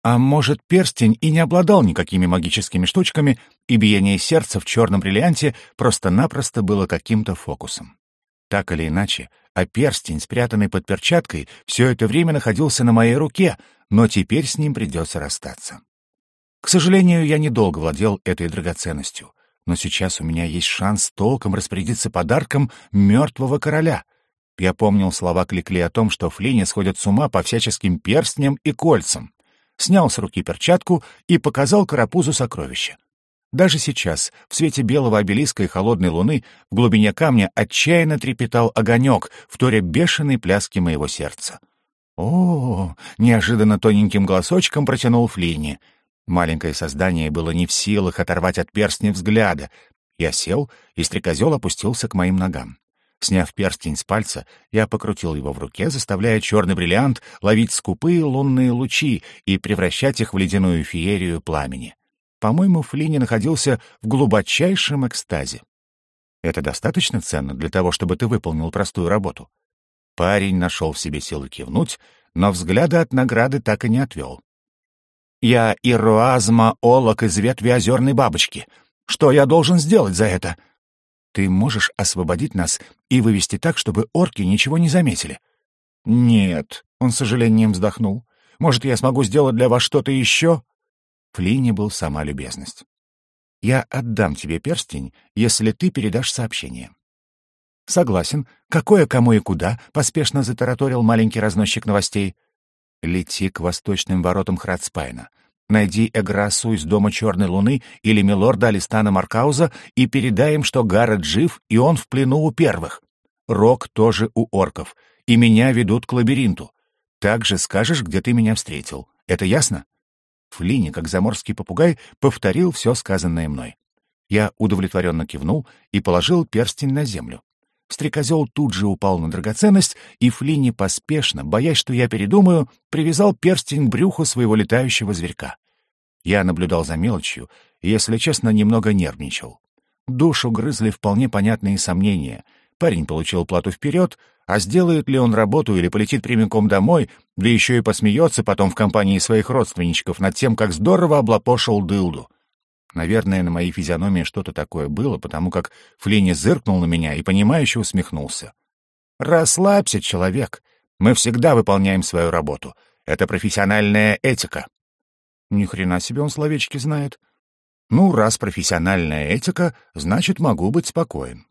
А может, перстень и не обладал никакими магическими штучками, и биение сердца в черном бриллианте просто-напросто было каким-то фокусом. Так или иначе, а перстень, спрятанный под перчаткой, все это время находился на моей руке, но теперь с ним придется расстаться. К сожалению, я недолго владел этой драгоценностью, но сейчас у меня есть шанс толком распорядиться подарком мертвого короля. Я помнил слова Кликли о том, что Флини сходят с ума по всяческим перстням и кольцам. Снял с руки перчатку и показал карапузу сокровища. Даже сейчас, в свете белого обелиска и холодной луны, в глубине камня отчаянно трепетал огонек, вторя бешеной пляске моего сердца. «О!» — неожиданно тоненьким голосочком протянул Флини. Маленькое создание было не в силах оторвать от перстня взгляда. Я сел, и стрекозел опустился к моим ногам. Сняв перстень с пальца, я покрутил его в руке, заставляя черный бриллиант ловить скупые лунные лучи и превращать их в ледяную феерию пламени. По-моему, Флини находился в глубочайшем экстазе. «Это достаточно ценно для того, чтобы ты выполнил простую работу?» Парень нашел в себе силы кивнуть, но взгляда от награды так и не отвел. «Я Ируазма Олок из ветви озерной бабочки. Что я должен сделать за это?» «Ты можешь освободить нас и вывести так, чтобы орки ничего не заметили?» «Нет», — он с сожалением вздохнул. «Может, я смогу сделать для вас что-то еще?» Флини был сама любезность. «Я отдам тебе перстень, если ты передашь сообщение». «Согласен. Какое, кому и куда?» — поспешно затараторил маленький разносчик новостей. «Лети к восточным воротам Храдспайна. Найди Эграсу из дома Черной Луны или милорда Алистана Маркауза и передай им, что Гаррет жив, и он в плену у первых. Рок тоже у орков, и меня ведут к лабиринту. Также скажешь, где ты меня встретил. Это ясно?» Флини, как заморский попугай, повторил все сказанное мной. Я удовлетворенно кивнул и положил перстень на землю. Стрекозел тут же упал на драгоценность, и Флини поспешно, боясь, что я передумаю, привязал перстень к брюху своего летающего зверька. Я наблюдал за мелочью и, если честно, немного нервничал. Душу грызли вполне понятные сомнения. Парень получил плату вперед, а сделает ли он работу или полетит прямиком домой, да еще и посмеется потом в компании своих родственничков над тем, как здорово облапошил дылду. Наверное, на моей физиономии что-то такое было, потому как Флини зыркнул на меня и понимающе усмехнулся. «Расслабься, человек. Мы всегда выполняем свою работу. Это профессиональная этика». Ни хрена себе он словечки знает. Ну, раз профессиональная этика, значит, могу быть спокоен.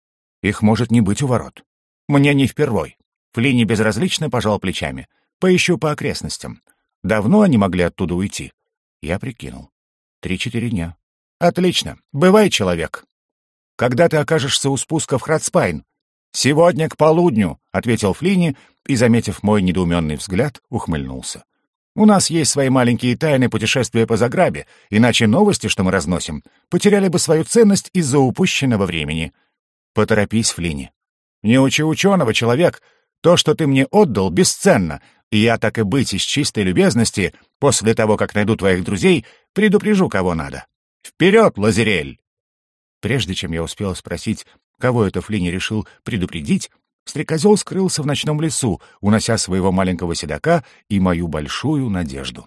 Их может не быть у ворот. Мне не впервой. Флини безразлично пожал плечами. Поищу по окрестностям. Давно они могли оттуда уйти? Я прикинул. 3-4 дня. Отлично. Бывай, человек. Когда ты окажешься у спуска в Храдспайн? Сегодня к полудню, ответил Флини и, заметив мой недоуменный взгляд, ухмыльнулся. У нас есть свои маленькие тайны путешествия по Заграбе, иначе новости, что мы разносим, потеряли бы свою ценность из-за упущенного времени. Поторопись, Флини. Не учи ученого, человек. То, что ты мне отдал, бесценно, и я, так и быть, из чистой любезности, после того, как найду твоих друзей, предупрежу, кого надо. Вперед, Лазерель!» Прежде чем я успел спросить, кого это Флини решил предупредить, стрекозел скрылся в ночном лесу, унося своего маленького седока и мою большую надежду.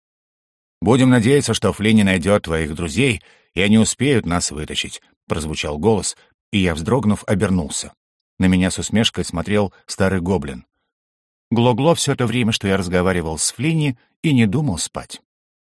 «Будем надеяться, что Флини найдет твоих друзей, и они успеют нас вытащить», — прозвучал голос, и я, вздрогнув, обернулся. На меня с усмешкой смотрел старый гоблин. Гло-гло все то время, что я разговаривал с Флини, и не думал спать.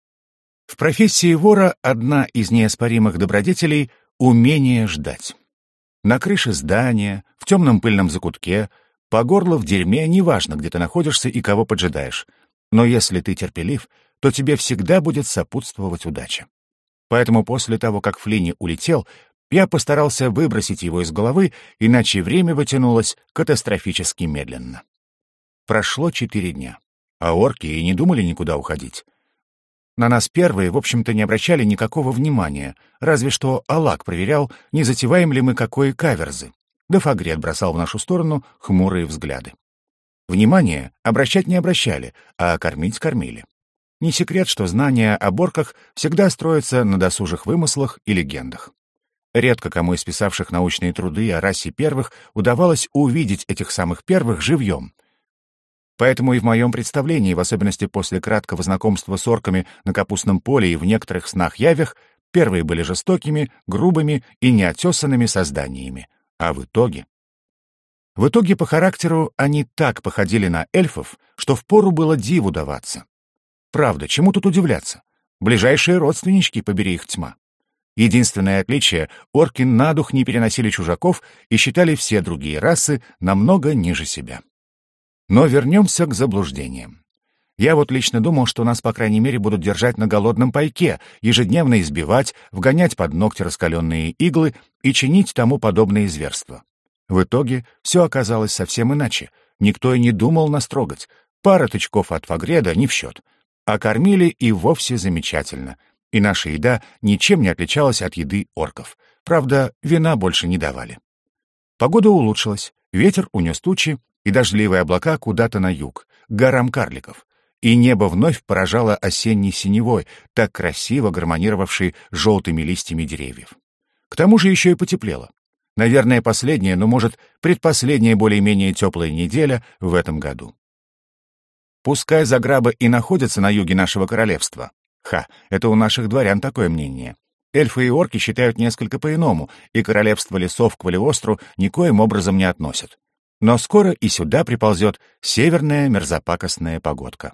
В профессии вора одна из неоспоримых добродетелей — умение ждать. На крыше здания, в темном пыльном закутке, по горло в дерьме, неважно, где ты находишься и кого поджидаешь. Но если ты терпелив, то тебе всегда будет сопутствовать удача. Поэтому после того, как Флини улетел, я постарался выбросить его из головы, иначе время вытянулось катастрофически медленно. Прошло 4 дня, а орки и не думали никуда уходить. На нас первые, в общем-то, не обращали никакого внимания, разве что Алак проверял, не затеваем ли мы какой каверзы, да Фагрет бросал в нашу сторону хмурые взгляды. Внимание обращать не обращали, а кормить кормили. Не секрет, что знания о орках всегда строятся на досужих вымыслах и легендах. Редко кому из писавших научные труды о расе первых удавалось увидеть этих самых первых живьем. Поэтому и в моем представлении, в особенности после краткого знакомства с орками на капустном поле и в некоторых снах-явях, первые были жестокими, грубыми и неотесанными созданиями. А в итоге по характеру они так походили на эльфов, что впору было диву даваться. Правда, чему тут удивляться? Ближайшие родственнички, побери их тьма. Единственное отличие — орки на дух не переносили чужаков и считали все другие расы намного ниже себя. Но вернемся к заблуждениям. Я вот лично думал, что нас, по крайней мере, будут держать на голодном пайке, ежедневно избивать, вгонять под ногти раскаленные иглы и чинить тому подобные зверства. В итоге все оказалось совсем иначе. Никто и не думал нас трогать. Пара тычков от Фагреда не в счет. А кормили и вовсе замечательно. И наша еда ничем не отличалась от еды орков. Правда, вина больше не давали. Погода улучшилась, ветер унес тучи и дождливые облака куда-то на юг, к горам карликов. И небо вновь поражало осенней синевой, так красиво гармонировавшей с желтыми листьями деревьев. К тому же еще и потеплело. Наверное, последняя, но, может, предпоследняя более-менее теплая неделя в этом году. Пускай заграбы и находятся на юге нашего королевства. Это у наших дворян такое мнение. Эльфы и орки считают несколько по-иному, и королевство лесов к Валиостру никоим образом не относят. Но скоро и сюда приползет северная мерзопакостная погодка.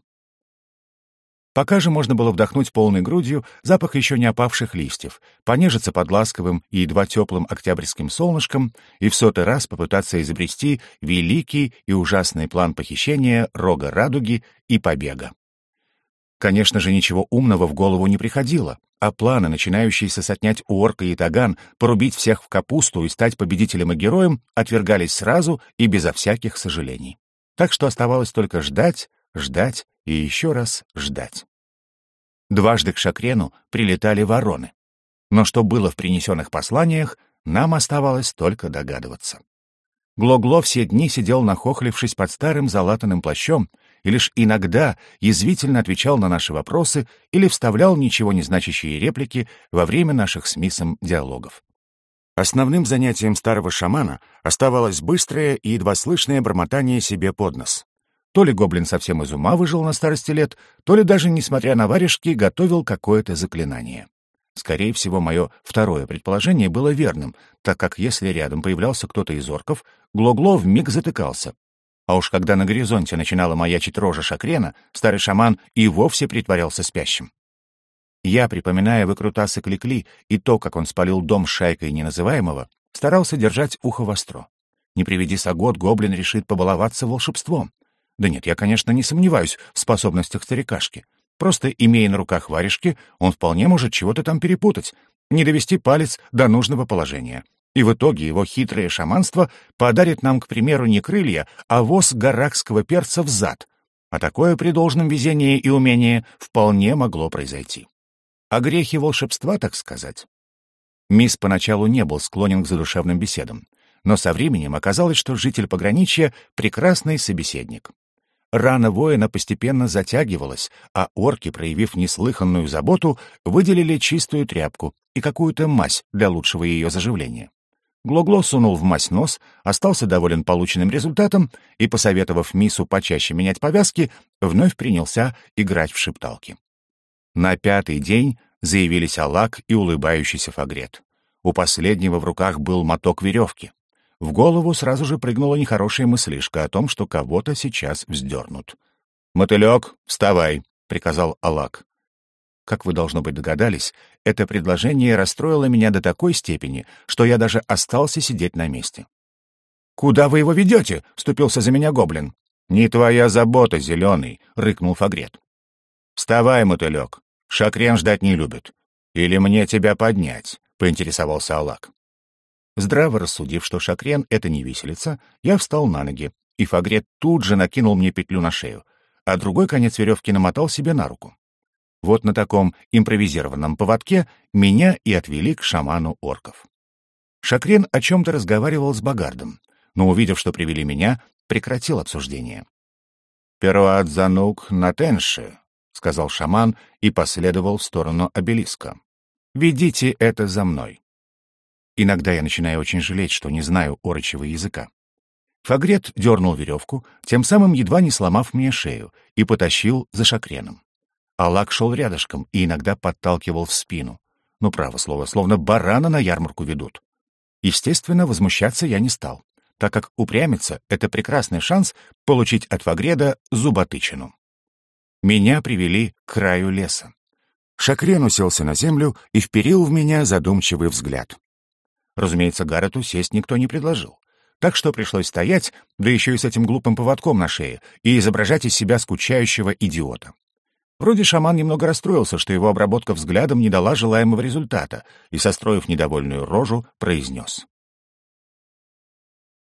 Пока же можно было вдохнуть полной грудью запах еще не опавших листьев, понежиться под ласковым и едва теплым октябрьским солнышком и в сотый раз попытаться изобрести великий и ужасный план похищения рога радуги и побега. Конечно же, ничего умного в голову не приходило, а планы, начинающиеся с отнять у орка ятаган, порубить всех в капусту и стать победителем и героем, отвергались сразу и безо всяких сожалений. Так что оставалось только ждать, ждать и еще раз ждать. Дважды к Шакрену прилетали вороны. Но что было в принесенных посланиях, нам оставалось только догадываться. Гло-Гло все дни сидел, нахохлившись под старым залатанным плащом, и лишь иногда язвительно отвечал на наши вопросы или вставлял ничего не значащие реплики во время наших с Миссом диалогов. Основным занятием старого шамана оставалось быстрое и едва слышное бормотание себе под нос. То ли гоблин совсем из ума выжил на старости лет, то ли даже, несмотря на варежки, готовил какое-то заклинание. Скорее всего, мое второе предположение было верным, так как если рядом появлялся кто-то из орков, Гло-Гло вмиг затыкался. А уж когда на горизонте начинала маячить рожа Шакрена, старый шаман и вовсе притворялся спящим. Я, припоминая выкрутасы Кликли и то, как он спалил дом с шайкой неназываемого, старался держать ухо востро. Не приведи сагот, гоблин решит побаловаться волшебством. Да нет, я, конечно, не сомневаюсь в способностях старикашки. Просто, имея на руках варежки, он вполне может чего-то там перепутать, не довести палец до нужного положения. И в итоге его хитрое шаманство подарит нам, к примеру, не крылья, а воз гаракского перца в зад. А такое при должном везении и умении вполне могло произойти. О грехе волшебства, так сказать. Мисс поначалу не был склонен к задушевным беседам, но со временем оказалось, что житель пограничья — прекрасный собеседник. Рана воина постепенно затягивалась, а орки, проявив неслыханную заботу, выделили чистую тряпку и какую-то мазь для лучшего ее заживления. Гло-Гло сунул в мазь нос, остался доволен полученным результатом и, посоветовав Миссу почаще менять повязки, вновь принялся играть в шепталки. На пятый день заявились Алак и улыбающийся Фагрет. У последнего в руках был моток веревки. В голову сразу же прыгнула нехорошая мыслишка о том, что кого-то сейчас вздернут. «Мотылек, вставай!» — приказал Алак. Как вы, должно быть, догадались, это предложение расстроило меня до такой степени, что я даже остался сидеть на месте. «Куда вы его ведете?» — вступился за меня гоблин. «Не твоя забота, зеленый!» — рыкнул Фагрет. «Вставай, мотылек! Шакрен ждать не любит. Или мне тебя поднять?» — поинтересовался Алак. Здраво рассудив, что Шакрен — это не виселица, я встал на ноги, и Фагрет тут же накинул мне петлю на шею, а другой конец веревки намотал себе на руку. Вот на таком импровизированном поводке меня и отвели к шаману орков. Шакрен о чем-то разговаривал с Багардом, но, увидев, что привели меня, прекратил обсуждение. «Перуат занук на тенше», — сказал шаман и последовал в сторону обелиска. «Ведите это за мной». Иногда я начинаю очень жалеть, что не знаю орочьего языка. Фагрет дернул веревку, тем самым едва не сломав мне шею, и потащил за Шакреном. Алак шел рядышком и иногда подталкивал в спину. Ну, право слово, словно барана на ярмарку ведут. Естественно, возмущаться я не стал, так как упрямиться — это прекрасный шанс получить от Фагреда зуботычину. Меня привели к краю леса. Шакрен уселся на землю и вперил в меня задумчивый взгляд. Разумеется, Гаррету сесть никто не предложил, так что пришлось стоять, да еще и с этим глупым поводком на шее, и изображать из себя скучающего идиота. Вроде шаман немного расстроился, что его обработка взглядом не дала желаемого результата, и, состроив недовольную рожу, произнес: